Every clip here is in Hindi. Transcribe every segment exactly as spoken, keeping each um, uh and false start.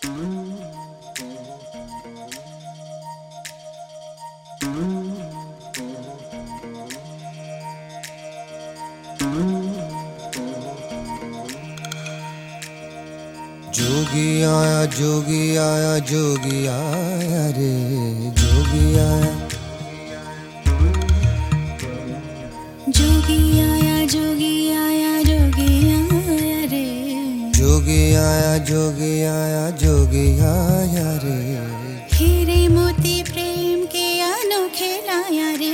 जोगी आया जोगी आया जोगी आया रे जोगी आया जोगी आया जोगी आया जोगी आया रे जोगी आया जोगी आया जोगी आया रे हीरे मोती प्रेम के अनोखे लाया रे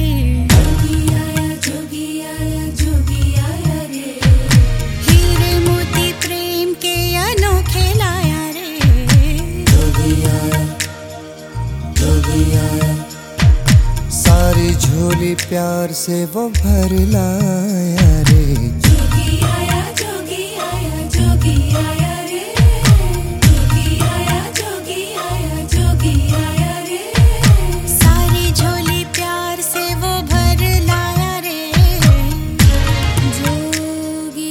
सारी झोली प्यार से वो भर लाया रे जोगी आया जोगी आया जोगी आया रे जोगी आया जोगी आया जोगी आया रे सारी झोली प्यार से वो भर लाया रे जोगी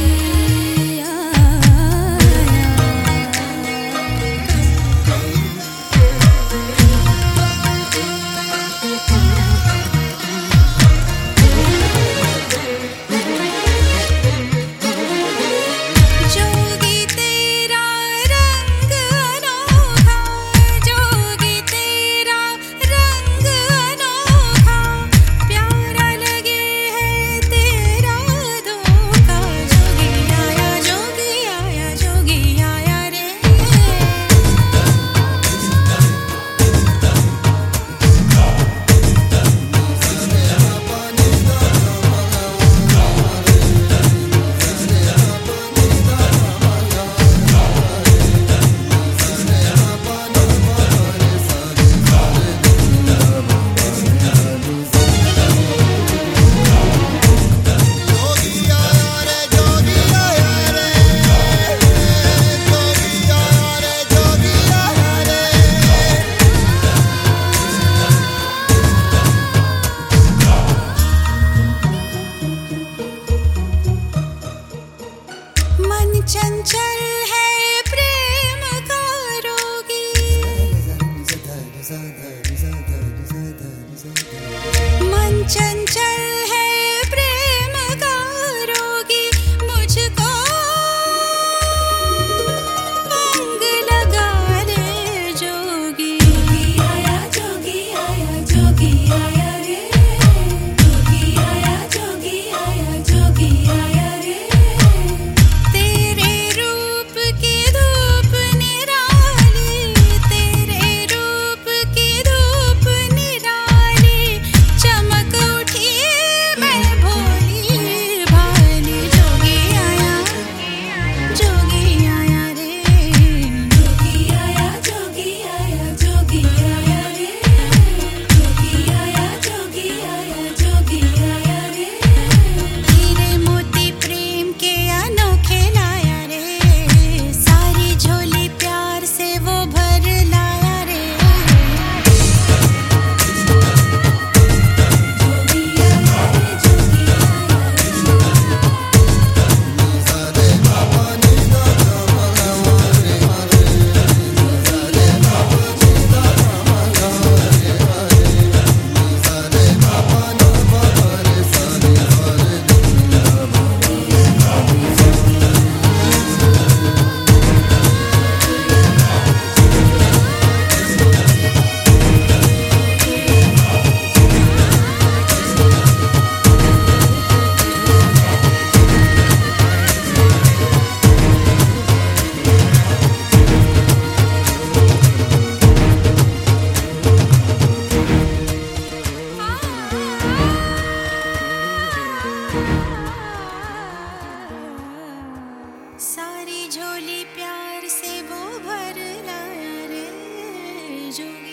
चंचल है प्रेम का रोगी मन चंचल है प्रेम का रोगी मुझको अंग लगा ले जोगी आया जोगी आया जोगी आया रे जोगी आया जोगी आया जोगी आया सारी झोली प्यार से वो भर लाया रे जोगी।